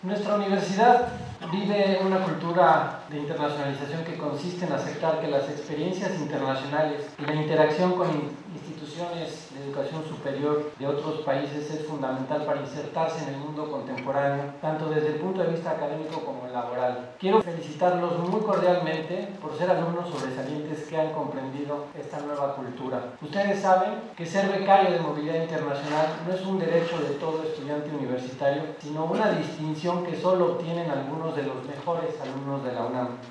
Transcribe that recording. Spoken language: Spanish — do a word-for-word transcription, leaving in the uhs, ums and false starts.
Nuestra universidad vive una cultura de internacionalización que consiste en aceptar que las experiencias internacionales y la interacción con instituciones de educación superior de otros países es fundamental para insertarse en el mundo contemporáneo, tanto desde el punto de vista académico como laboral. Quiero felicitarlos muy cordialmente por ser alumnos sobresalientes que han comprendido esta nueva cultura. Ustedes saben que ser becario de movilidad internacional no es un derecho de todo estudiante universitario, sino una distinción que solo obtienen algunos de los mejores alumnos de la UNAM.